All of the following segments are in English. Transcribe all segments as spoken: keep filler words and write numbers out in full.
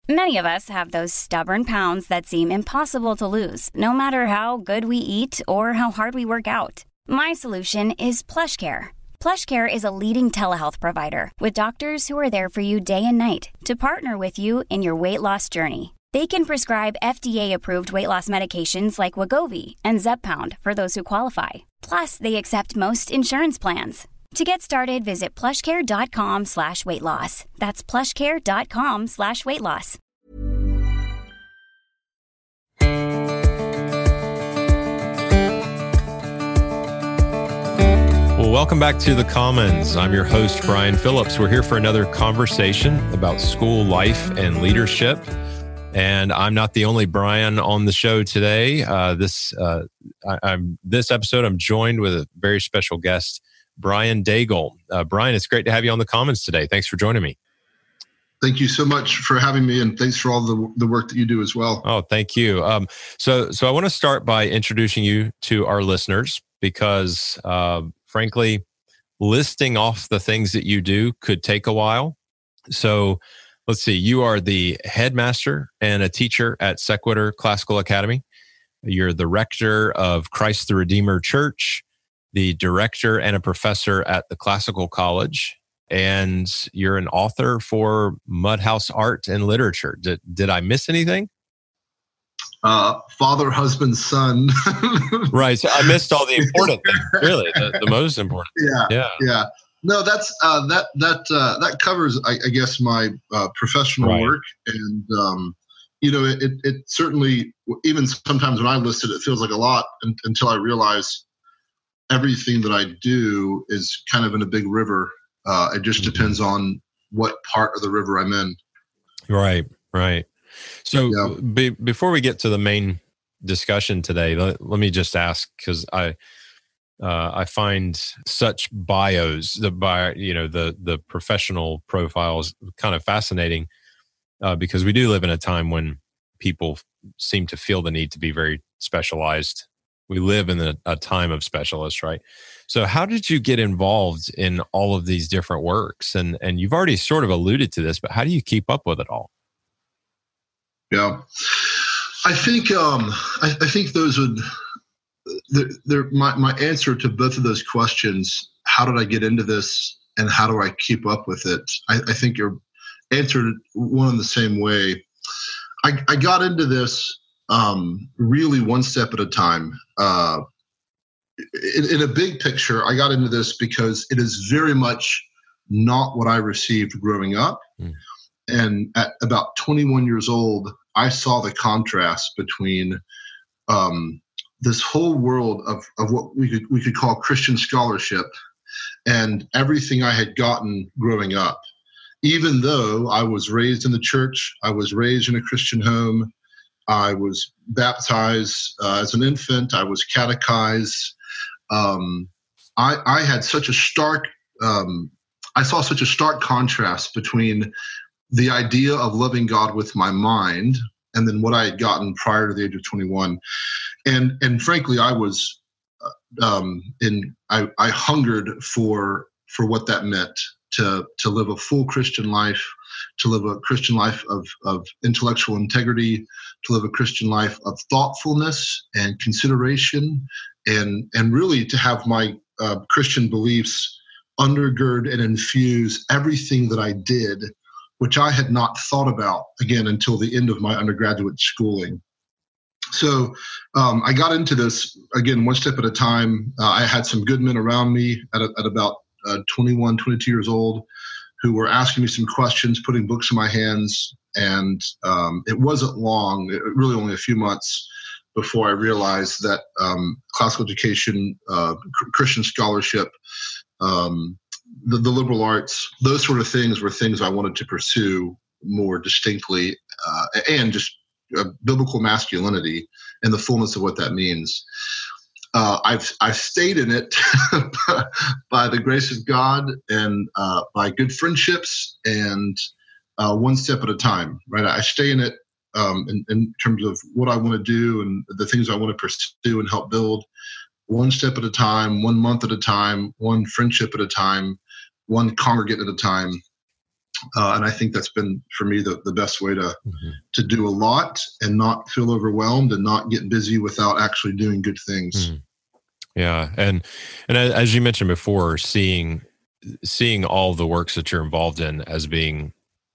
Many of us have those stubborn pounds that seem impossible to lose, no matter how good we eat or how hard we work out. My solution is PlushCare. PlushCare is a leading telehealth provider with doctors who are there for you day and night to partner with you in your weight loss journey. They can prescribe F D A-approved weight loss medications like Wegovy and Zepbound for those who qualify. Plus, they accept most insurance plans. To get started, visit plushcare.com slash weight loss. That's plushcare.com slash weight loss. Well, welcome back to The Commons. I'm your host, Brian Phillips. We're here for another conversation about school life and leadership. And I'm not the only Brian on the show today. Uh, this uh, I, I'm this episode, I'm joined with a very special guest, Brian Daigle. Uh, Brian, it's great to have you on The Commons today. Thanks for joining me. Thank you so much for having me, and thanks for all the the work that you do as well. Oh, thank you. Um, so, so I want to start by introducing you to our listeners because, uh, frankly, listing off the things that you do could take a while. So, let's see. You are the headmaster and a teacher at Sequitur Classical Academy. You're the rector of Christ the Redeemer Church, the director and a professor at the Classical College, and you're an author for Mudhouse Art and Literature. Did, did I miss anything? Uh, father, husband, son. Right. So I missed all the important things, really, the, the most important. Yeah. Yeah. Yeah. No, that's uh, that that uh, that covers, I, I guess, my uh, professional Right. work, and um, you know, it, it certainly, even sometimes when I list it, it feels like a lot un- until I realize everything that I do is kind of in a big river. Uh, it just Mm-hmm. depends on what part of the river I'm in. Right. Right. So Yeah. be, before we get to the main discussion today, let, let me just ask, because I uh, I find such bios, the bio, you know, the the professional profiles kind of fascinating uh, because we do live in a time when people seem to feel the need to be very specialized. We live in a, a time of specialists, right? So how did you get involved in all of these different works? And and you've already sort of alluded to this, but how do you keep up with it all? Yeah, I think um, I, I think those would. They're, they're, my my answer to both of those questions: how did I get into this, and how do I keep up with it? I, I think you're answered one in the same way. I, I got into this um, really one step at a time. Uh, in, in a big picture, I got into this because it is very much not what I received growing up. Mm. And at about twenty-one years old, I saw the contrast between um, this whole world of, of what we could we could call Christian scholarship and everything I had gotten growing up. Even though I was raised in the church, I was raised in a Christian home, I was baptized uh, as an infant, I was catechized. Um, I, I had such a stark, um, I saw such a stark contrast between the idea of loving God with my mind and then what I had gotten prior to the age of twenty-one. And and frankly, I was um, in I, I hungered for for what that meant to to live a full Christian life, to live a Christian life of of intellectual integrity, to live a Christian life of thoughtfulness and consideration, and and really to have my uh, Christian beliefs undergird and infuse everything that I did, which I had not thought about, again, until the end of my undergraduate schooling. So um, I got into this, again, one step at a time. Uh, I had some good men around me at, a, at about uh, twenty-one, twenty-two years old who were asking me some questions, putting books in my hands. And um, it wasn't long, it, really only a few months before I realized that um, classical education, uh, Christian scholarship, um, The, the liberal arts, those sort of things were things I wanted to pursue more distinctly, uh, and just uh, biblical masculinity and the fullness of what that means. Uh, I've I've stayed in it by the grace of God and uh, by good friendships and uh, one step at a time. Right, I stay in it um, in, in terms of what I want to do and the things I want to pursue and help build. One step at a time, one month at a time, one friendship at a time, one congregate at a time. Uh, and I think that's been, for me, the, the best way to mm-hmm. to do a lot and not feel overwhelmed and not get busy without actually doing good things. Mm. Yeah. And and as you mentioned before, seeing seeing all the works that you're involved in as being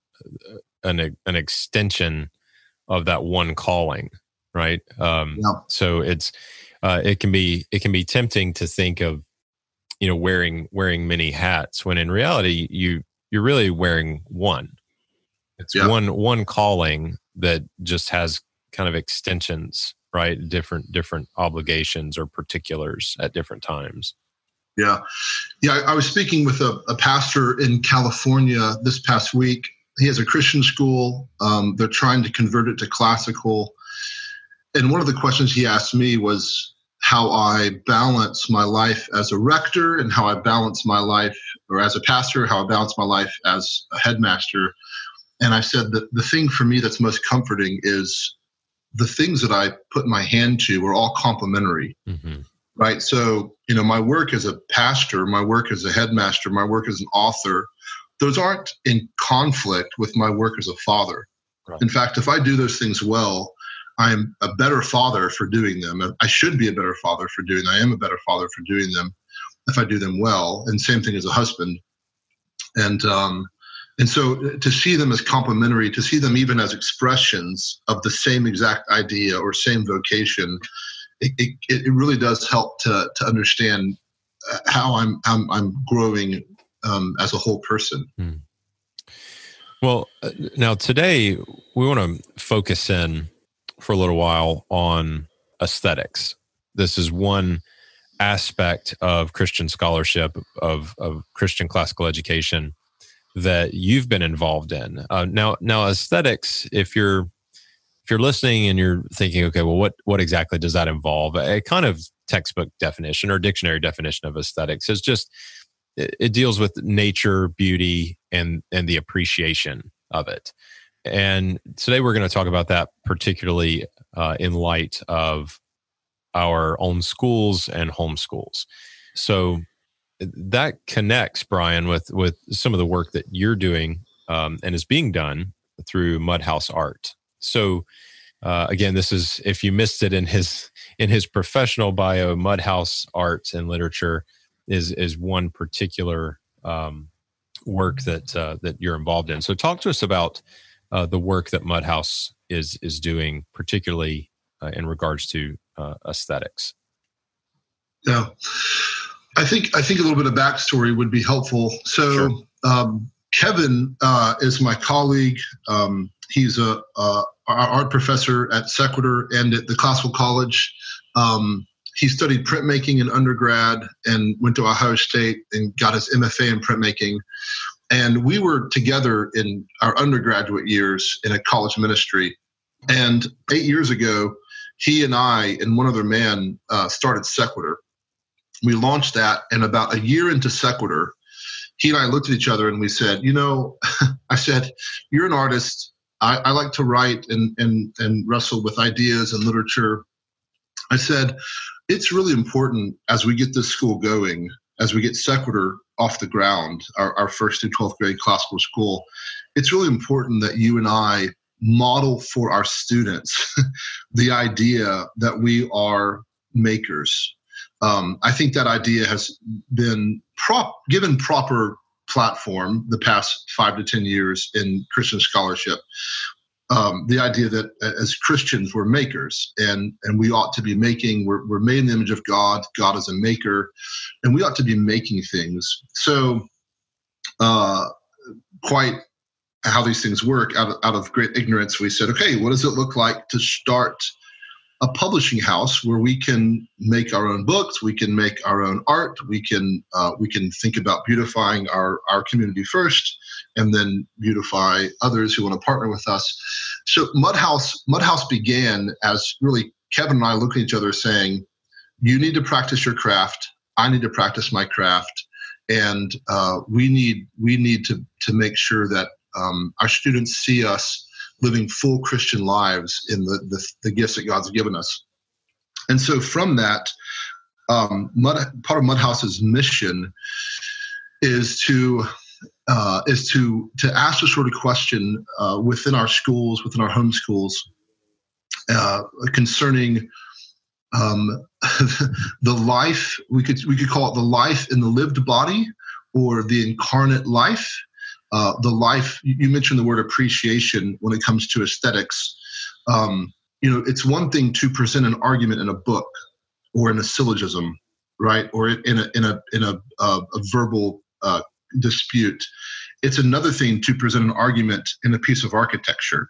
an an extension of that one calling, right? Um, yeah. So it's uh, it can be it can be tempting to think of, you know, wearing wearing many hats when in reality you you're really wearing one. It's yeah. one one calling that just has kind of extensions, right? Different different obligations or particulars at different times. Yeah. Yeah. I, I was speaking with a, a pastor in California this past week. He has a Christian school. Um, they're trying to convert it to classical. And one of the questions he asked me was how I balance my life as a rector and how I balance my life, or as a pastor, how I balance my life as a headmaster. And I said that the thing for me that's most comforting is the things that I put my hand to are all complementary. Mm-hmm. Right. So, you know, my work as a pastor, my work as a headmaster, my work as an author, those aren't in conflict with my work as a father. Right. In fact, if I do those things well, I'm a better father for doing them. I should be a better father for doing them. I am a better father for doing them if I do them well. And same thing as a husband. And, um, and so to see them as complementary, to see them even as expressions of the same exact idea or same vocation, It, it it really does help to to understand how I'm I'm, I'm growing um, as a whole person. Hmm. Well, uh, now today we want to focus in for a little while on aesthetics. This is one aspect of Christian scholarship, of of Christian classical education that you've been involved in. Uh, now, now aesthetics, if you're If you're listening and you're thinking, okay, well, what what exactly does that involve? A kind of textbook definition or dictionary definition of aesthetics is just, it, it deals with nature, beauty, and and the appreciation of it. And today we're going to talk about that particularly uh, in light of our own schools and homeschools. So that connects, Brian, with with some of the work that you're doing um, and is being done through Mudhouse Art. So, uh, again, this is, if you missed it in his in his professional bio, Mudhouse Art and Literature is is one particular um, work that uh, that you're involved in. So, talk to us about uh, the work that Mudhouse is is doing, particularly uh, in regards to uh, aesthetics. Yeah, I think I think a little bit of backstory would be helpful. So, sure. um, Kevin uh, is my colleague. Um, He's a, a art professor at Sequitur and at the Classical College. Um, he studied printmaking in undergrad and went to Ohio State and got his M F A in printmaking. And we were together in our undergraduate years in a college ministry. And eight years ago, he and I and one other man uh, started Sequitur. We launched that, and about a year into Sequitur, he and I looked at each other and we said, you know, I said, you're an artist. I, I like to write and, and, and wrestle with ideas and literature. I said, it's really important as we get this school going, as we get Sequitur off the ground, our, our first through twelfth grade classical school, it's really important that you and I model for our students the idea that we are makers. Um, I think that idea has been prop, given proper platform the past five to ten years in Christian scholarship. Um, the idea that as Christians we're makers and and we ought to be making, we're, we're made in the image of God. God is a maker, and we ought to be making things. So uh, quite how these things work, out of, out of great ignorance, we said, okay, what does it look like to start a publishing house where we can make our own books, we can make our own art, we can uh, we can think about beautifying our, our community first, and then beautify others who want to partner with us. So Mudhouse Mudhouse began as really Kevin and I looking at each other saying, you need to practice your craft, I need to practice my craft, and uh, we need we need to to make sure that um, our students see us living full Christian lives in the, the, the gifts that God's given us. And so from that, um, Mud, part of Mudhouse's mission is to uh, is to to ask a sort of question uh, within our schools, within our homeschools, uh, concerning um, the life. We could we could call it the life in the lived body, or the incarnate life. Uh, the life, you mentioned the word appreciation when it comes to aesthetics. Um, you know, it's one thing to present an argument in a book or in a syllogism, right? Or in a in a in a, uh, a verbal uh, dispute. It's another thing to present an argument in a piece of architecture,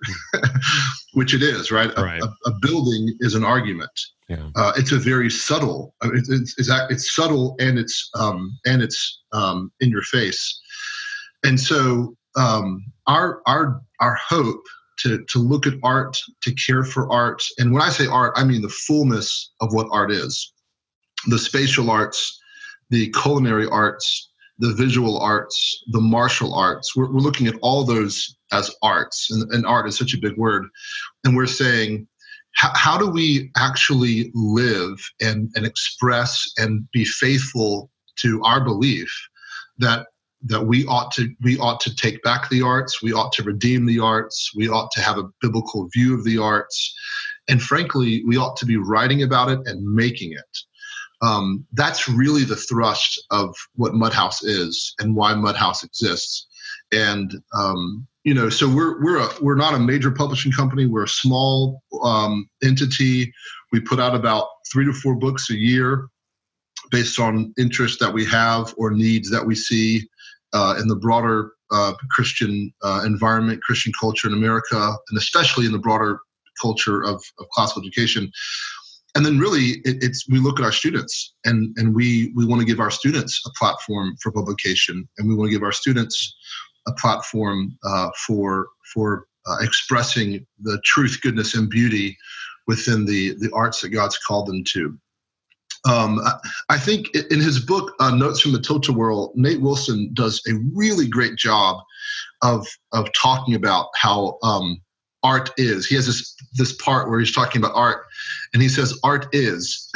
which it is, right? right. A, a, a building is an argument. Yeah. Uh, it's a very subtle. It's it's, it's, it's subtle and it's um, and it's um, in your face. And so um, our our our hope to to look at art, to care for art, and when I say art, I mean the fullness of what art is: the spatial arts, the culinary arts, the visual arts, the martial arts. We're, we're looking at all those as arts, and, and art is such a big word. And we're saying, how, how do we actually live and and express and be faithful to our belief that that we ought to we ought to take back the arts, we ought to redeem the arts, we ought to have a biblical view of the arts, and frankly, we ought to be writing about it and making it. Um, that's really the thrust of what Mudhouse is and why Mudhouse exists. And um, you know, so we're we're a, we're not a major publishing company. We're a small um, entity. We put out about three to four books a year, based on interest that we have or needs that we see uh, in the broader uh, Christian uh, environment, Christian culture in America, and especially in the broader culture of, of classical education. And then really, it, it's we look at our students, and and we we want to give our students a platform for publication, and we want to give our students a platform uh, for for uh, expressing the truth, goodness, and beauty within the the arts that God's called them to. Um, I think in his book, uh, Notes from the Tilt-A-Whirl, Nate Wilson does a really great job of of talking about how um, art is. He has this this part where he's talking about art, and he says, "Art is,"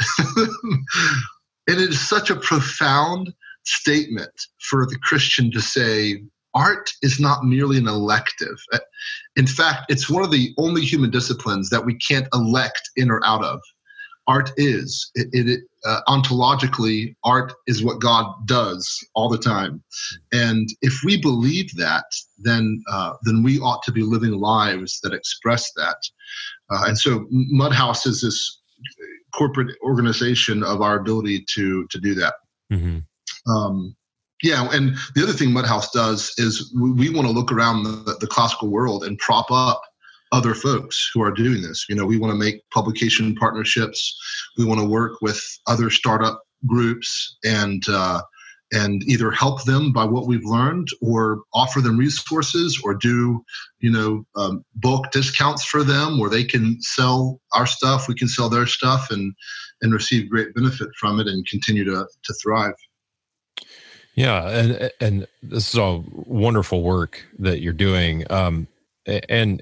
and it is such a profound statement for the Christian to say, art is not merely an elective. In fact, it's one of the only human disciplines that we can't elect in or out of. Art is. It, it uh, ontologically, art is what God does all the time. And if we believe that, then uh, then we ought to be living lives that express that. Uh, and so Mudhouse is this corporate organization of our ability to to do that. Mm-hmm. Um, yeah, and the other thing Mudhouse does is we, we want to look around the, the classical world and prop up other folks who are doing this. You know, we want to make publication partnerships. We want to work with other startup groups and uh, and either help them by what we've learned, or offer them resources, or do you know um, bulk discounts for them where they can sell our stuff, we can sell their stuff, and and receive great benefit from it and continue to to thrive. Yeah, and and this is all wonderful work that you're doing. Um, and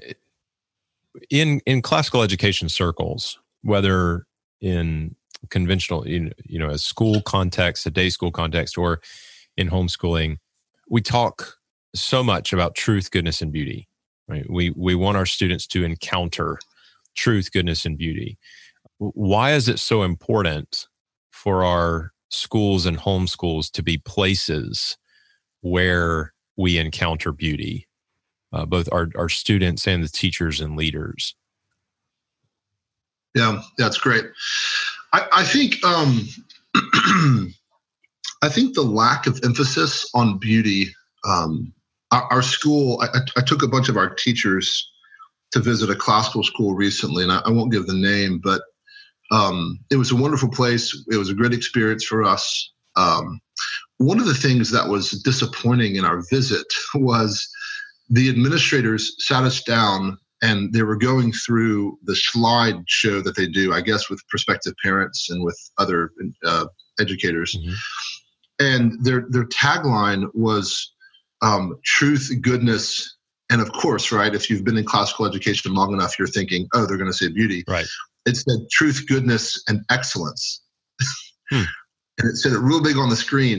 in in classical education circles, whether in conventional, you know, a school context, a day school context, or in homeschooling, we talk so much about truth, goodness, and beauty. Right? We we want our students to encounter truth, goodness, and beauty. Why is it so important for our schools and homeschools to be places where we encounter beauty, uh, both our, our students and the teachers and leaders? Yeah, that's great. I, I think um, I think the lack of emphasis on beauty. Um, our, our school, I, I took a bunch of our teachers to visit a classical school recently, and I, I won't give the name, but Um, it was a wonderful place. It was a great experience for us. Um, one of the things that was disappointing in our visit was the administrators sat us down and they were going through the slide show that they do, I guess, with prospective parents and with other uh, educators. Mm-hmm. And their their tagline was um, truth, goodness, and of course, right, if you've been in classical education long enough, you're thinking, oh, they're going to say beauty. Right. It said truth, goodness, and excellence. Hmm. And it said it real big on the screen.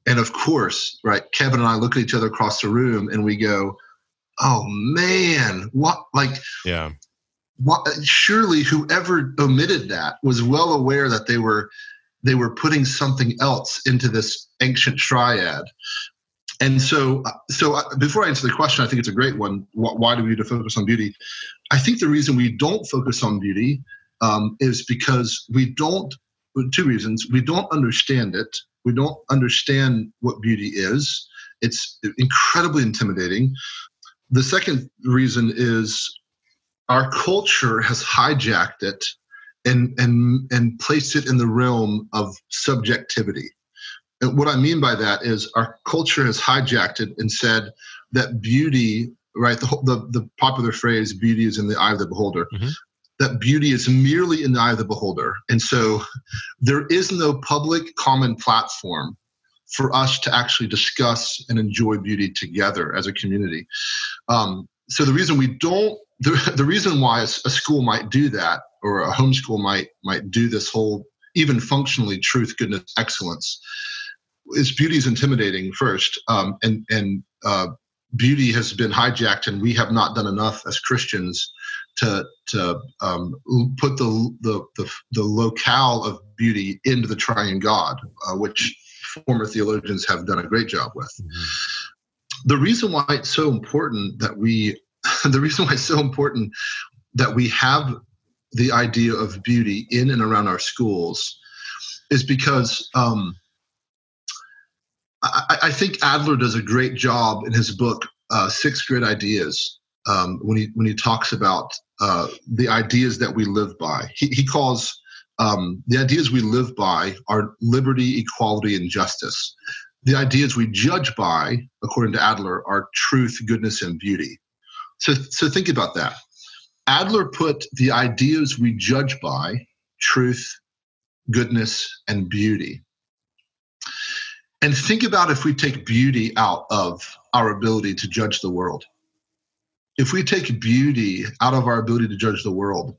And of course, right, Kevin and I look at each other across the room and we go, oh man, what, like, yeah, what, surely whoever omitted that was well aware that they were, they were putting something else into this ancient triad. And so, so before I answer the question, I think it's a great one. Why do we need to focus on beauty? I think the reason we don't focus on beauty um, is because we don't, two reasons. We don't understand it. We don't understand what beauty is. It's incredibly intimidating. The second reason is our culture has hijacked it and, and, and placed it in the realm of subjectivity. And what I mean by that is our culture has hijacked it and said that beauty, right, the, the, the popular phrase, beauty is in the eye of the beholder, mm-hmm. that beauty is merely in the eye of the beholder. And so there is no public common platform for us to actually discuss and enjoy beauty together as a community. Um, so the reason we don't, the, the reason why a, a school might do that, or a homeschool might might do this whole, even functionally, truth, goodness, excellence, is beauty is intimidating first, um, and and uh, beauty has been hijacked, and we have not done enough as Christians to to um, put the, the the the locale of beauty into the triune God, uh, which former theologians have done a great job with. Mm-hmm. The reason why it's so important that we, the reason why it's so important that we have the idea of beauty in and around our schools is because um, I, I think Adler does a great job in his book, uh, Six Great Ideas, um, when he when he talks about uh, the ideas that we live by. He, he calls um, the ideas we live by are liberty, equality, and justice. The ideas we judge by, according to Adler, are truth, goodness, and beauty. So, so think about that. Adler put the ideas we judge by, truth, goodness, and beauty. And think about if we take beauty out of our ability to judge the world. If we take beauty out of our ability to judge the world,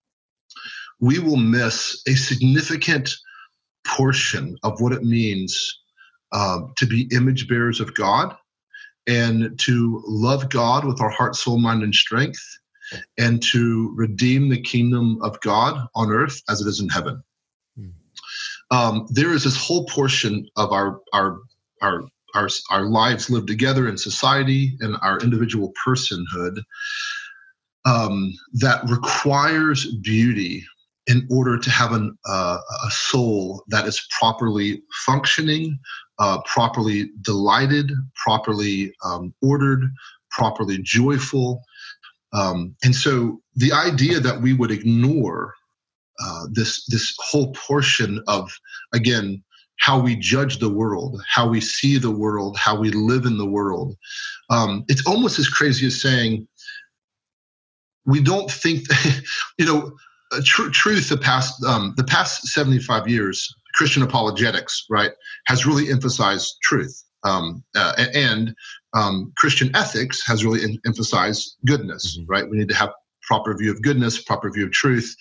we will miss a significant portion of what it means uh, to be image bearers of God and to love God with our heart, soul, mind, and strength, and to redeem the kingdom of God on earth as it is in heaven. Hmm. Um, there is this whole portion of our our our our our lives lived together in society and our individual personhood um, that requires beauty in order to have an, uh, a soul that is properly functioning, uh, properly delighted, properly um, ordered, properly joyful. Um, and so the idea that we would ignore uh, this this whole portion of, again, how we judge the world, how we see the world, how we live in the world, um, it's almost as crazy as saying we don't think, you know, tr- truth. The past um, the past seventy-five years, Christian apologetics, right, has really emphasized truth. Um, uh, and um, Christian ethics has really in, emphasized goodness, mm-hmm. right? We need to have proper view of goodness, proper view of truth.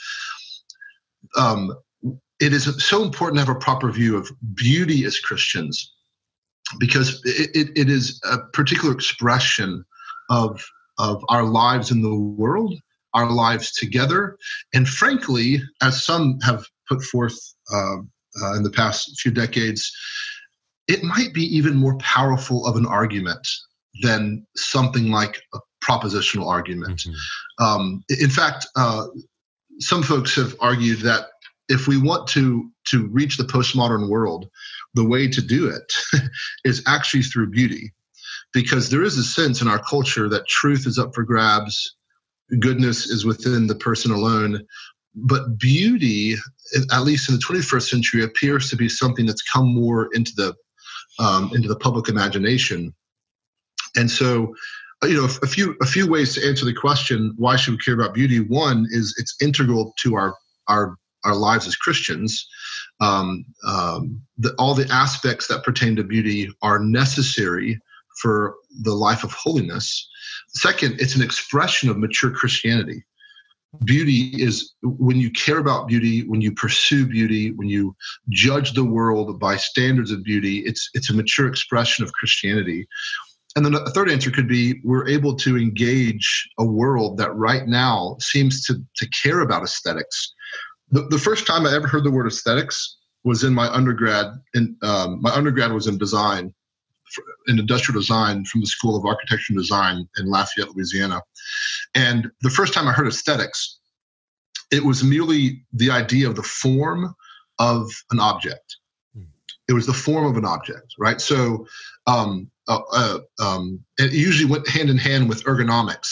Um, it is so important to have a proper view of beauty as Christians, because it, it, it is a particular expression of, of our lives in the world, our lives together, and frankly, as some have put forth uh, uh, in the past few decades, it might be even more powerful of an argument than something like a propositional argument. Mm-hmm. Um, in fact, uh, some folks have argued that if we want to, to reach the postmodern world, the way to do it is actually through beauty, because there is a sense in our culture that truth is up for grabs, goodness is within the person alone, but beauty, at least in the twenty-first century, appears to be something that's come more into the Um, into the public imagination. And so, you know, a few a few ways to answer the question, why should we care about beauty? One is it's integral to our our our lives as Christians. Um, um, the, all the aspects that pertain to beauty are necessary for the life of holiness. Second, it's an expression of mature Christianity. beauty is when you care about beauty, when you pursue beauty, when you judge the world by standards of beauty, it's it's a mature expression of Christianity. And then a third answer could be we're able to engage a world that right now seems to, to care about aesthetics. The, the first time I ever heard the word aesthetics was in my undergrad. In, um, my undergrad was in design, in industrial design from the School of Architecture and Design in Lafayette, Louisiana. And the first time I heard aesthetics, it was merely the idea of the form of an object. It was the form of an object, right? So um, uh, uh, um, it usually went hand in hand with ergonomics.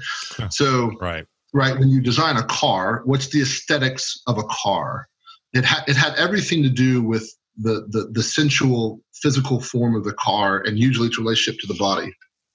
so, right. right, when you design a car, what's the aesthetics of a car? It had it had everything to do with the, the the sensual, physical form of the car, and usually its relationship to the body.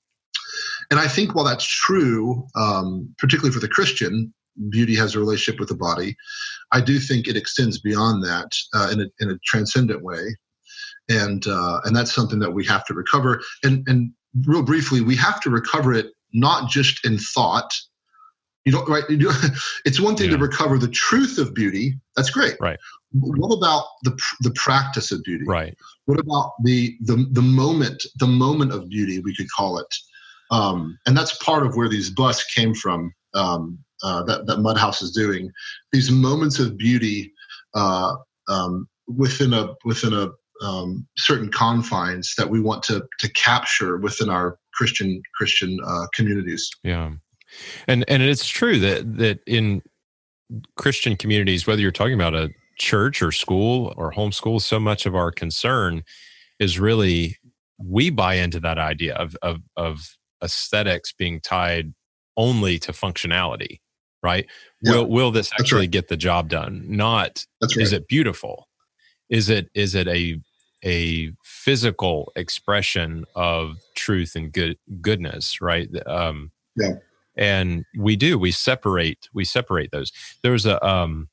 And I think while that's true, um, particularly for the Christian, beauty has a relationship with the body. I do think it extends beyond that uh, in a in a transcendent way, and uh, and that's something that we have to recover. And and real briefly, we have to recover it not just in thought. You don't right. You do, it's one thing yeah. to recover the truth of beauty. That's great. Right. What about the the practice of beauty? Right. What about the the the moment the moment of beauty? We could call it, um, and that's part of where these busts came from. Um, uh, that that Mudhouse is doing these moments of beauty uh, um, within a within a um, certain confines that we want to to capture within our Christian Christian uh, communities. Yeah. And and it's true that that in Christian communities, whether you're talking about a church or school or homeschool, so much of our concern is really we buy into that idea of of, of aesthetics being tied only to functionality, right? Yeah. Will will this actually right. get the job done? Not That's right. Is it beautiful? Is it is it a a physical expression of truth and good goodness, right? Um, yeah. And we do, we separate, we separate those. There's a, um,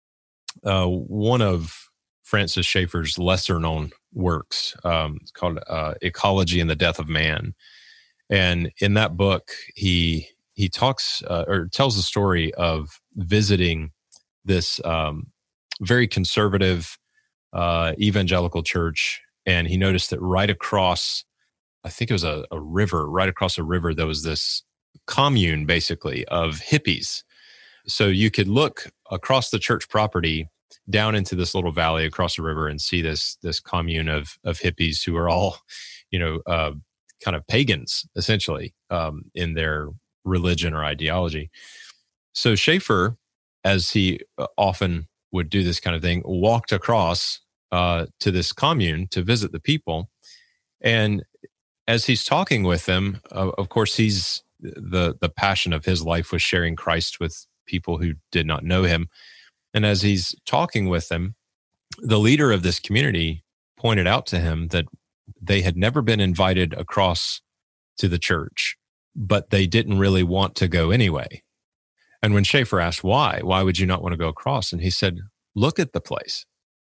uh, one of Francis Schaeffer's lesser known works, um, it's called, uh, Ecology and the Death of Man. And in that book, he, he talks, uh, or tells the story of visiting this, um, very conservative, uh, evangelical church. And he noticed that right across, I think it was a, a river, right across a river, there was this commune basically of hippies. So you could look across the church property down into this little valley across the river and see this this commune of of hippies who are all, you know, uh, kind of pagans essentially um, in their religion or ideology. So Schaeffer, as he often would do this kind of thing, walked across uh, to this commune to visit the people, and as he's talking with them, uh, of course he's the the passion of his life was sharing Christ with people who did not know him. And as he's talking with them, the leader of this community pointed out to him that they had never been invited across to the church, but they didn't really want to go anyway. And when Schaeffer asked why, why would you not want to go across? And he said, look at the place.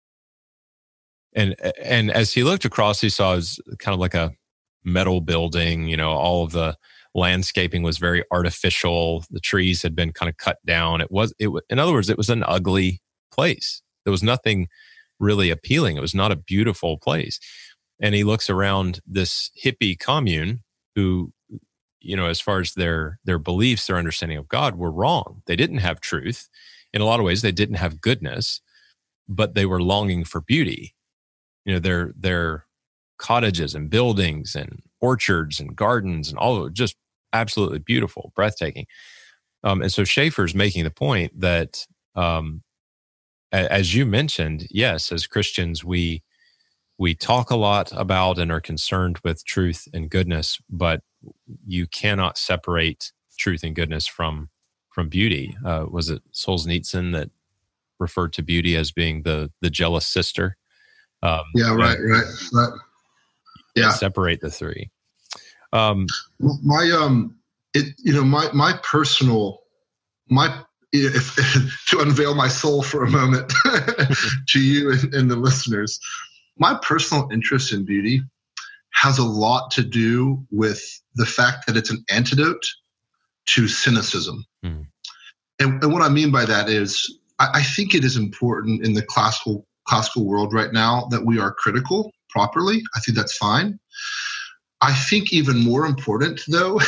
And and as he looked across, he saw it was kind of like a metal building, you know, all of the landscaping was very artificial. The trees had been kind of cut down. It was, it was, in other words, it was an ugly place. There was nothing really appealing. It was not a beautiful place. And he looks around this hippie commune who, you know, as far as their, their beliefs, their understanding of God were wrong. They didn't have truth. In a lot of ways, they didn't have goodness, but they were longing for beauty. You know, their, their cottages and buildings and orchards and gardens and all of it, just absolutely beautiful, breathtaking. Um, and so Schaeffer's making the point that, um, a, as you mentioned, yes, as Christians, we we talk a lot about and are concerned with truth and goodness, but you cannot separate truth and goodness from from beauty. Uh, was it Solzhenitsyn that referred to beauty as being the the jealous sister? Um, yeah, right, right, right. Yeah, separate the three. Um, my um, it you know my my personal my if, to unveil my soul for a moment to you and, and the listeners, my personal interest in beauty has a lot to do with the fact that it's an antidote to cynicism. Mm. And, and what I mean by that is, I, I think it is important in the classical classical world right now that we are critical properly. I think that's fine. I think even more important, though,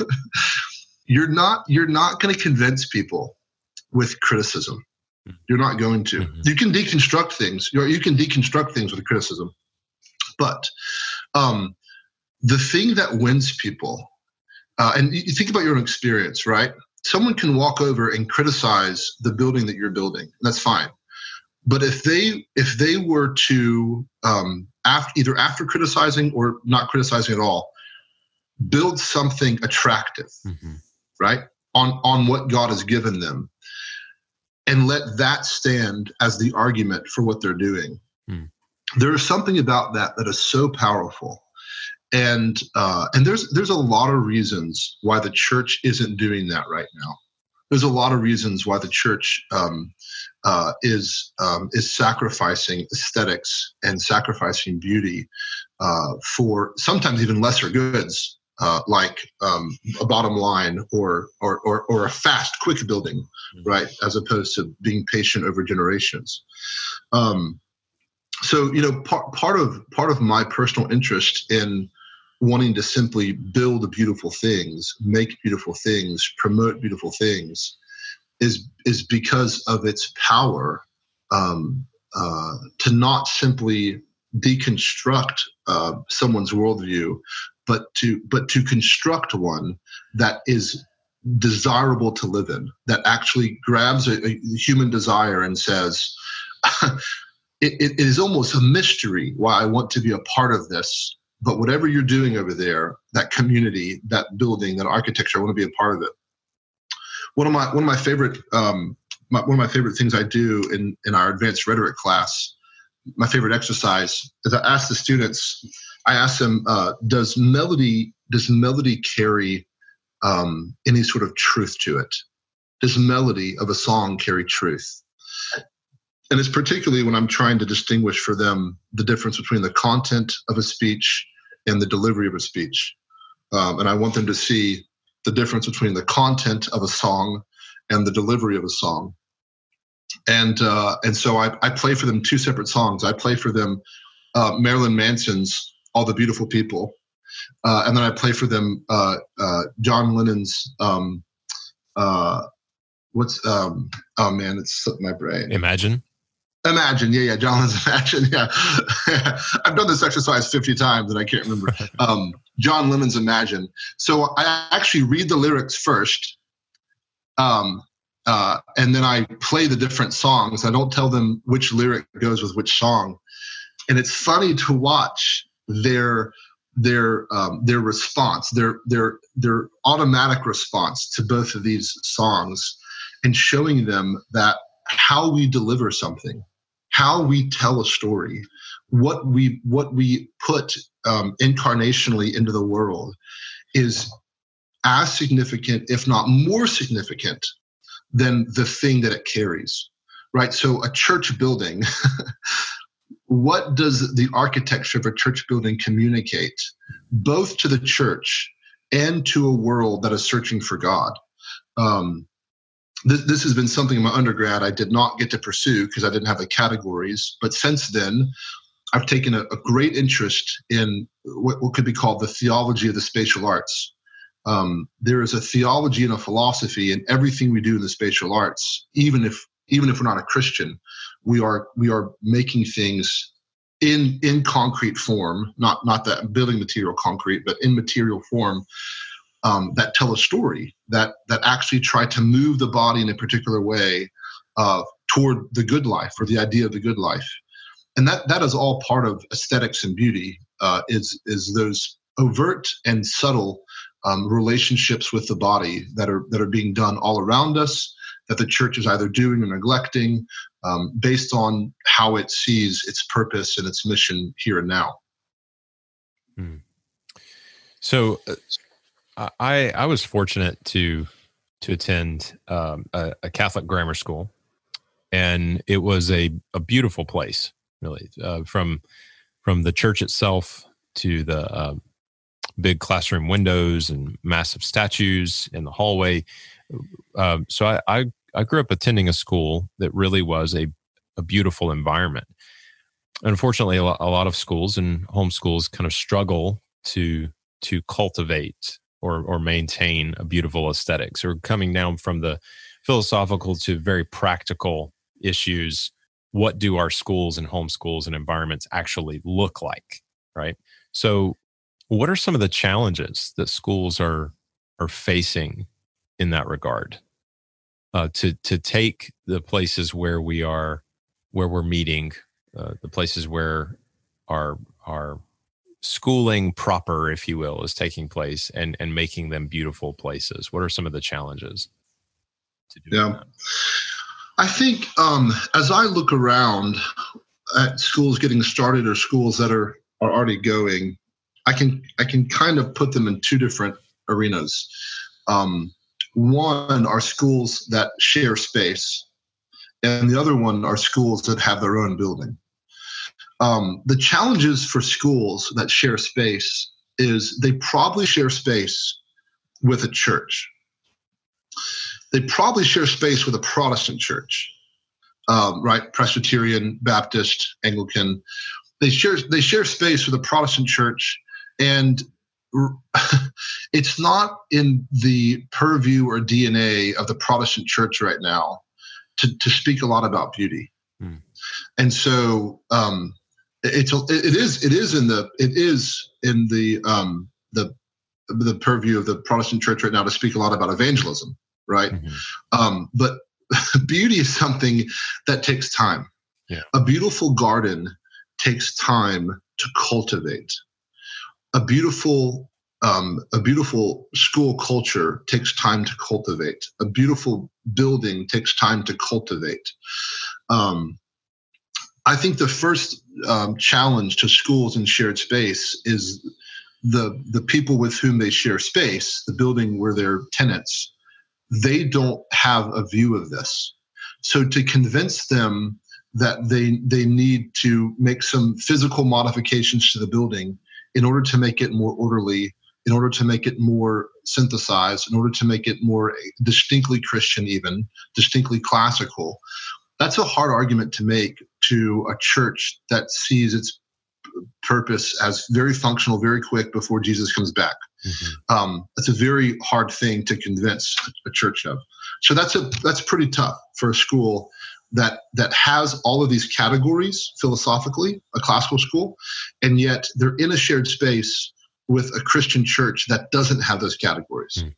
you're not you're not going to convince people with criticism. You're not going to. Mm-hmm. You can deconstruct things. You're, you can deconstruct things with criticism, but um, the thing that wins people, uh, and you think about your own experience, right? Someone can walk over and criticize the building that you're building. That's fine. But if they if they were to um, after, either after criticizing or not criticizing at all, build something attractive, mm-hmm. right, on on what God has given them, and let that stand as the argument for what they're doing. Mm. There is something about that that is so powerful, and uh, and there's there's a lot of reasons why the church isn't doing that right now. There's a lot of reasons why the church um, uh, is um, is sacrificing aesthetics and sacrificing beauty uh, for sometimes even lesser goods, uh, like um, a bottom line or, or or or a fast, quick building, mm-hmm. right? As opposed to being patient over generations. Um, so you know, part part of part of my personal interest in wanting to simply build beautiful things, make beautiful things, promote beautiful things, is is because of its power um, uh, to not simply deconstruct uh, someone's worldview, but to but to construct one that is desirable to live in, that actually grabs a, a human desire and says, it, it is almost a mystery why I want to be a part of this. But whatever you're doing over there, that community, that building, that architecture, I want to be a part of it. One of my one of my favorite um, my, one of my favorite things I do in in our advanced rhetoric class, my favorite exercise is I ask the students, I ask them, uh, does melody does melody carry um, any sort of truth to it? Does melody of a song carry truth? And it's particularly when I'm trying to distinguish for them the difference between the content of a speech and the delivery of a speech. Um, and I want them to see the difference between the content of a song and the delivery of a song. And uh, and so I, I play for them two separate songs. I play for them uh, Marilyn Manson's All the Beautiful People. Uh, and then I play for them uh, uh, John Lennon's, um, uh, what's, um, oh man, it's slipped my brain. Imagine. Imagine, yeah, yeah, John Lennon's Imagine, yeah. I've done this exercise fifty times and I can't remember. Um, John Lennon's Imagine. So I actually read the lyrics first, um, uh, and then I play the different songs. I don't tell them which lyric goes with which song. And it's funny to watch their their um, their response, their their their automatic response to both of these songs, and showing them that how we deliver something, how we tell a story, what we what we put um, incarnationally into the world is as significant, if not more significant, than the thing that it carries, right? So a church building, what does the architecture of a church building communicate, both to the church and to a world that is searching for God? Um, This has been something in my undergrad I did not get to pursue because I didn't have the categories. But since then, I've taken a, a great interest in what, what could be called the theology of the spatial arts. Um, there is a theology and a philosophy in everything we do in the spatial arts. Even if even if we're not a Christian, we are we are making things in in concrete form, not not that building material concrete, but in material form. Um, that tell a story, that that actually try to move the body in a particular way uh, toward the good life or the idea of the good life, and that that is all part of aesthetics and beauty. Uh, is is those overt and subtle um, relationships with the body that are that are being done all around us, that the church is either doing or neglecting, um, based on how it sees its purpose and its mission here and now. Hmm. So. Uh, I, I was fortunate to to attend um, a, a Catholic grammar school, and it was a, a beautiful place, really, uh, from from the church itself to the uh, big classroom windows and massive statues in the hallway. Um, so I, I I grew up attending a school that really was a, a beautiful environment. Unfortunately, a lot, a lot of schools and homeschools kind of struggle to to cultivate or or maintain a beautiful aesthetic. So we're coming down from the philosophical to very practical issues. What do our schools and homeschools and environments actually look like, right? So what are some of the challenges that schools are are facing in that regard? Uh, to to take the places where we are, where we're meeting, uh, the places where our our schooling proper, if you will, is taking place, and and making them beautiful places. What are some of the challenges to do yeah. that? I think um, as I look around at schools getting started or schools that are are already going, I can I can kind of put them in two different arenas. Um, one are schools that share space, and the other one are schools that have their own building. Um, the challenges for schools that share space is they probably share space with a church. They probably share space with a Protestant church, um, right? Presbyterian, Baptist, Anglican. They share they share space with a Protestant church, and it's not in the purview or D N A of the Protestant church right now to, to speak a lot about beauty. Hmm. And so um, it's it is it is in the it is in the um, the the purview of the Protestant church right now to speak a lot about evangelism, right? Mm-hmm. Um, but beauty is something that takes time. Yeah. A beautiful garden takes time to cultivate. A beautiful um, a beautiful school culture takes time to cultivate. A beautiful building takes time to cultivate. Um, I think the first um, challenge to schools in shared space is the the people with whom they share space, the building where they're tenants. They don't have a view of this. So to convince them that they they need to make some physical modifications to the building in order to make it more orderly, in order to make it more synthesized, in order to make it more distinctly Christian, even distinctly classical, that's a hard argument to make to a church that sees its purpose as very functional, very quick before Jesus comes back. Mm-hmm. Um, that's a very hard thing to convince a church of. So that's a that's pretty tough for a school that that has all of these categories philosophically, a classical school, and yet they're in a shared space with a Christian church that doesn't have those categories. Mm.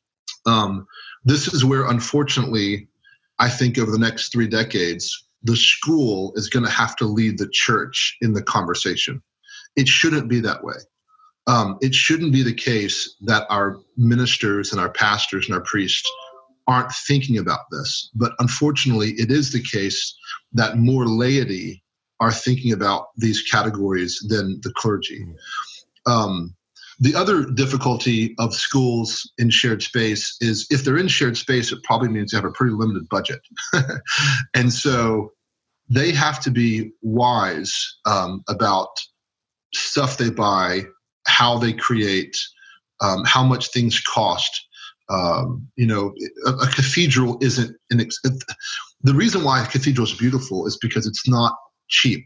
Um, this is where, unfortunately, I think over the next three decades, the school is going to have to lead the church in the conversation. It shouldn't be that way. Um, it shouldn't be the case that our ministers and our pastors and our priests aren't thinking about this. But unfortunately, it is the case that more laity are thinking about these categories than the clergy. Um, the other difficulty of schools in shared space is if they're in shared space, it probably means they have a pretty limited budget. And so they have to be wise um, about stuff they buy, how they create, um, how much things cost. Um, you know, a, a cathedral isn't an ex- the reason why a cathedral is beautiful is because it's not cheap.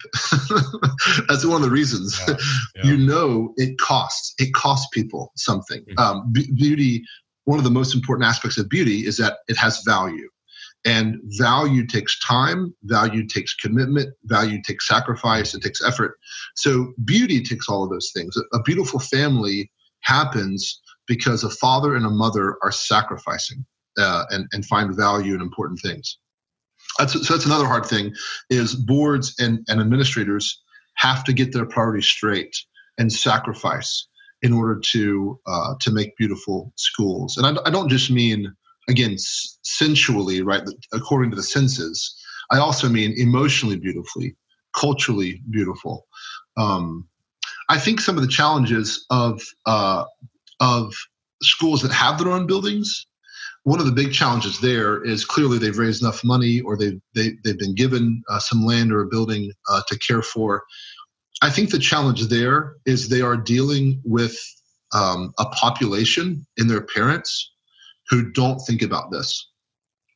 That's one of the reasons. Yeah, yeah. You know, it costs. It costs people something. Mm-hmm. Um, be- beauty. One of the most important aspects of beauty is that it has value, and value takes time. Value takes commitment. Value takes sacrifice. It takes effort. So beauty takes all of those things. A, a beautiful family happens because a father and a mother are sacrificing uh, and, and find value in important things. That's, so that's another hard thing is boards and, and administrators have to get their priorities straight and sacrifice in order to uh, to make beautiful schools. And I, I don't just mean, again, sensually, right, according to the senses. I also mean emotionally beautifully, culturally beautiful. Um, I think some of the challenges of uh, of schools that have their own buildings, one of the big challenges there is clearly they've raised enough money or they've, they, they've been given uh, some land or a building uh, to care for. I think the challenge there is they are dealing with um, a population in their parents who don't think about this.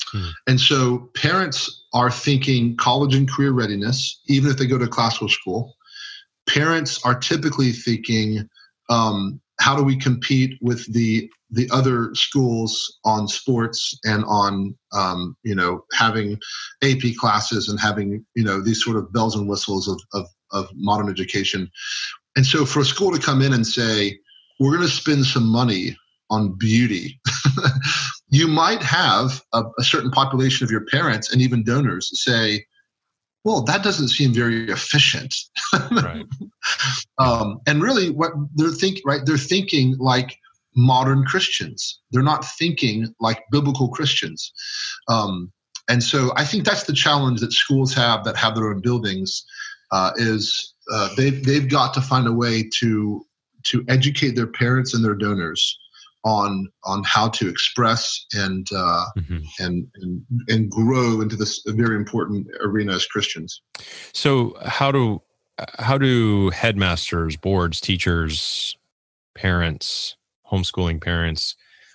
Hmm. And so parents are thinking college and career readiness, even if they go to classical school. Parents are typically thinking, um, how do we compete with the the other schools on sports and on, um, you know, having A P classes and having, you know, these sort of bells and whistles of, of, of modern education. And so for a school to come in and say, we're going to spend some money on beauty, you might have a, a certain population of your parents and even donors say, well, that doesn't seem very efficient. Right. um, and really what they're thinking, right? They're thinking like modern Christians. They're not thinking like biblical Christians. Um, and so I think that's the challenge that schools have that have their own buildings uh, is uh, they've, they've got to find a way to, to educate their parents and their donors on on how to express and uh, mm-hmm. and, and and grow into this very important arena as Christians. So how do how do headmasters, boards, teachers, parents, homeschooling parents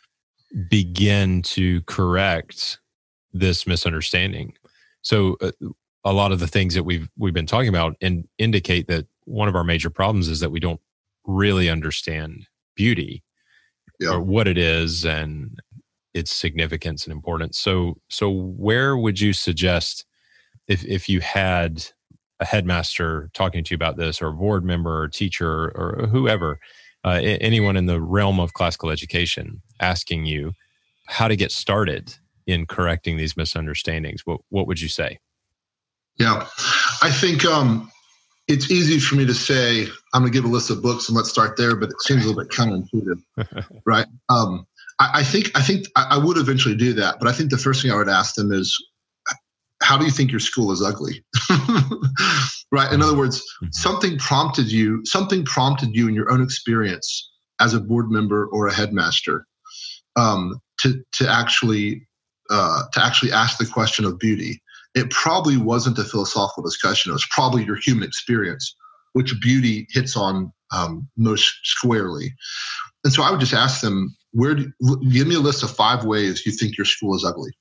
begin to correct this misunderstanding? So uh, a lot of the things that we've we've been talking about and indicate that one of our major problems is that we don't really understand beauty. Yeah. Or what it is and its significance and importance. So, so where would you suggest if if you had a headmaster talking to you about this, or a board member, or teacher, or whoever, uh, anyone in the realm of classical education, asking you how to get started in correcting these misunderstandings? What what would you say? Yeah, I think um, it's easy for me to say, I'm going to give a list of books and let's start there, but it seems a little bit counterintuitive, right? Um, I, I think I think I, I would eventually do that, but I think the first thing I would ask them is, how do you think your school is ugly? Right? In other words, mm-hmm. something prompted you, something prompted you in your own experience as a board member or a headmaster um, to to actually uh, to actually ask the question of beauty. It probably wasn't a philosophical discussion. It was probably your human experience, which beauty hits on um, most squarely. And so I would just ask them, "Where? Do, give me a list of five ways you think your school is ugly."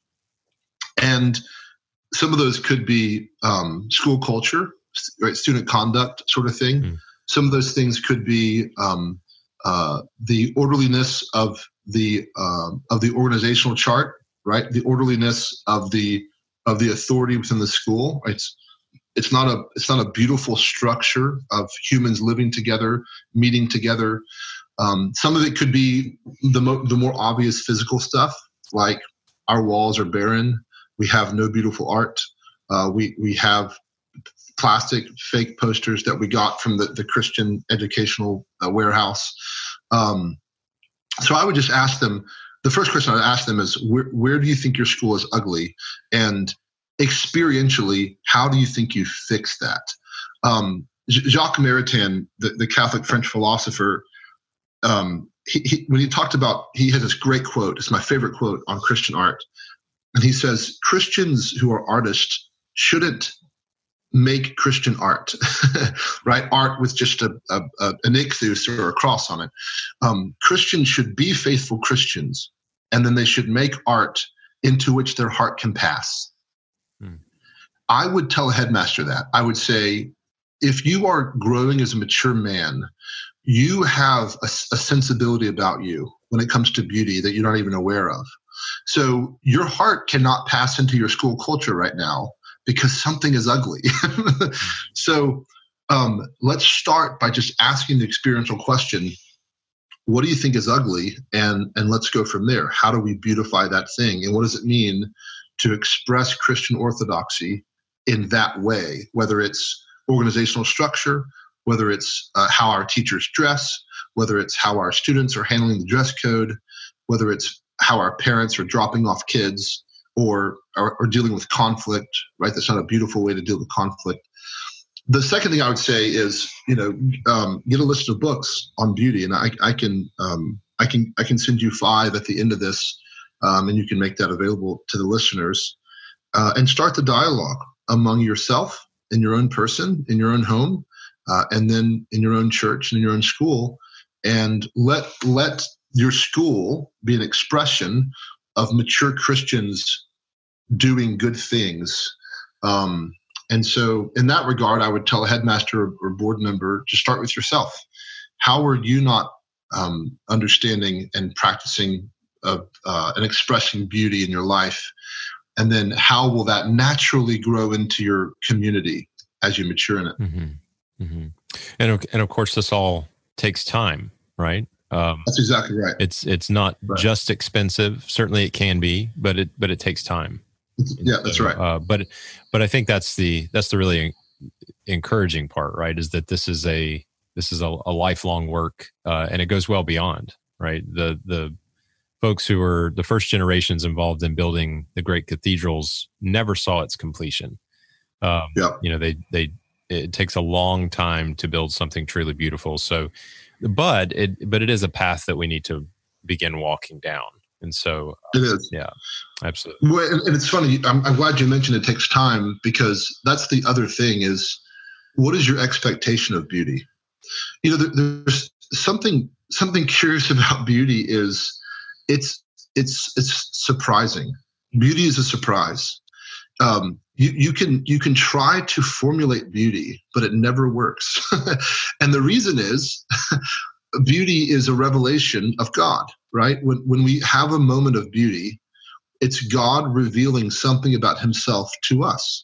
And some of those could be um, school culture, right, student conduct sort of thing. Mm. Some of those things could be um, uh, the orderliness of the uh, of the organizational chart, right? The orderliness of the of the authority within the school. It's it's not a it's not a beautiful structure of humans living together, meeting together. Um, some of it could be the mo- the more obvious physical stuff, like our walls are barren. We have no beautiful art. Uh, we we have plastic fake posters that we got from the, the Christian educational uh, warehouse. Um, so I would just ask them, the first question I'd ask them is, where, where do you think your school is ugly? And experientially, how do you think you fix that? Um, Jacques Maritain, the, the Catholic French philosopher, um, he, he, when he talked about, he has this great quote, it's my favorite quote on Christian art. And he says, Christians who are artists shouldn't make Christian art, right? Art with just a, a, a an ichthus or a cross on it. Um, Christians should be faithful Christians, and then they should make art into which their heart can pass. Hmm. I would tell a headmaster that. I would say, if you are growing as a mature man, you have a, a sensibility about you when it comes to beauty that you're not even aware of. So your heart cannot pass into your school culture right now because something is ugly. So um, let's start by just asking the experiential question, what do you think is ugly? And, and let's go from there. How do we beautify that thing? And what does it mean to express Christian orthodoxy in that way, whether it's organizational structure, whether it's uh, how our teachers dress, whether it's how our students are handling the dress code, whether it's how our parents are dropping off kids or, or or dealing with conflict, right? That's not a beautiful way to deal with conflict. The second thing I would say is, you know, um, get a list of books on beauty, and I, I can um, I can I can send you five at the end of this, um, and you can make that available to the listeners, uh, and start the dialogue among yourself, in your own person, in your own home, uh, and then in your own church and in your own school, and let let your school be an expression of mature Christians doing good things. Um, and so in that regard, I would tell a headmaster or, or board member to start with yourself. How are you not um, understanding and practicing uh, uh, and expressing beauty in your life? And then how will that naturally grow into your community as you mature in it? Mm-hmm. Mm-hmm. And, and of course, this all takes time, right? Um, That's exactly right. It's it's not right. just expensive. Certainly, it can be, but it but it takes time. Yeah, that's so, right. Uh, but but I think that's the that's the really encouraging part, right? Is that this is a this is a, a lifelong work, uh, and it goes well beyond, right? The the folks who were the first generations involved in building the great cathedrals never saw its completion. Um, yeah. You know, they they it takes a long time to build something truly beautiful. So. But it, but it is a path that we need to begin walking down, and so uh, it is. Yeah, absolutely. Well, and, and it's funny. I'm, I'm glad you mentioned it takes time, because that's the other thing: is what is your expectation of beauty? You know, there, there's something something curious about beauty. Is it's it's it's surprising. Beauty is a surprise. Um, you, you can you can try to formulate beauty, but it never works. And the reason is beauty is a revelation of God, right? When when we have a moment of beauty, it's God revealing something about himself to us.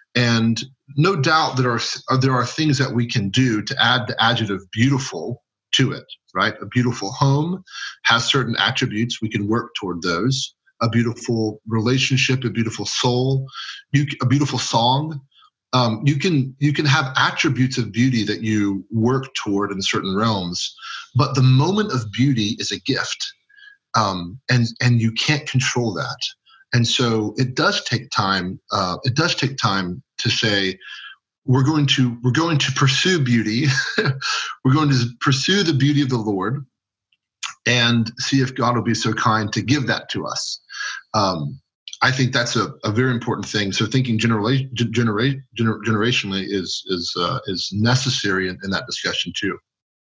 And no doubt there are there are things that we can do to add the adjective beautiful to it, right? A beautiful home has certain attributes. We can work toward those. A beautiful relationship, a beautiful soul, you, a beautiful song. Um, you can you can have attributes of beauty that you work toward in certain realms, but the moment of beauty is a gift, um, and and you can't control that. And so it does take time. Uh, it does take time to say we're going to we're going to pursue beauty. We're going to pursue the beauty of the Lord, and see if God will be so kind to give that to us. Um, I think that's a, a very important thing. So thinking genera- genera- gener- generationally is is uh, is necessary in, in that discussion too.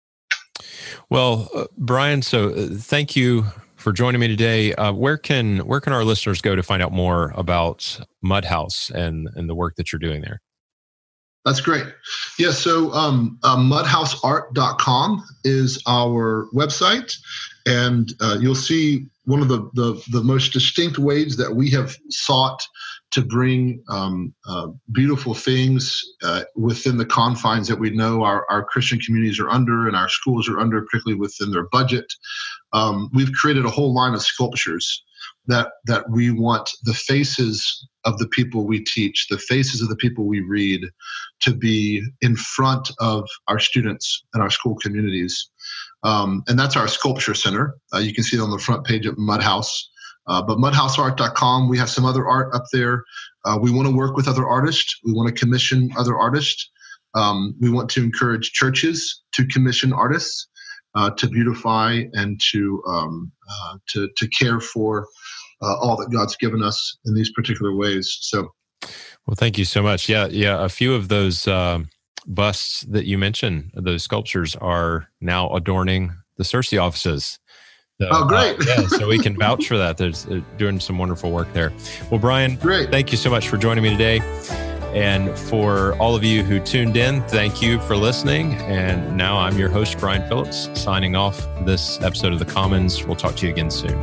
Well, uh, Brian, so uh, thank you for joining me today. Uh, where can where can our listeners go to find out more about Mud House and and the work that you're doing there? That's great. Yeah, so um, uh, mud house art dot com is our website, and uh, you'll see one of the, the, the most distinct ways that we have sought to bring um, uh, beautiful things uh, within the confines that we know our, our Christian communities are under and our schools are under, particularly within their budget. Um, we've created a whole line of sculptures that that we want the faces of the people we teach, the faces of the people we read, to be in front of our students and our school communities. Um, and that's our sculpture center. Uh, you can see it on the front page of Mud House. Uh, but mud house art dot com, we have some other art up there. Uh, we want to work with other artists. We want to commission other artists. Um, we want to encourage churches to commission artists uh, to beautify and to um, uh, to to care for uh, all that God's given us in these particular ways. So, well, thank you so much. Yeah, yeah. A few of those uh, busts that you mentioned, those sculptures, are now adorning the CiRCE offices. So, oh, great. Uh, yeah, so we can vouch for that. There's uh, doing some wonderful work there. Well, Brian, great. Thank you so much for joining me today. And for all of you who tuned in, thank you for listening. And now I'm your host, Brian Phillips, signing off this episode of The Commons. We'll talk to you again soon.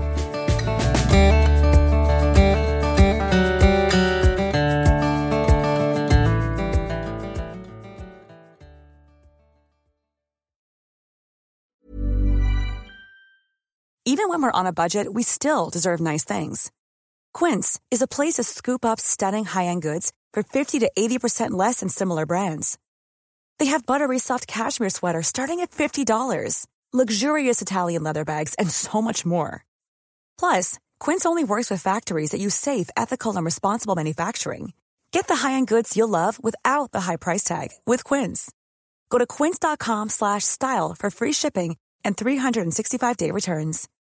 Even when we're on a budget, we still deserve nice things. Quince is a place to scoop up stunning high-end goods for fifty to eighty percent less than similar brands. They have buttery soft cashmere sweaters starting at fifty dollars, luxurious Italian leather bags, and so much more. Plus, Quince only works with factories that use safe, ethical, and responsible manufacturing. Get the high-end goods you'll love without the high price tag with Quince. Go to quince dot com slash style for free shipping and three sixty-five day returns.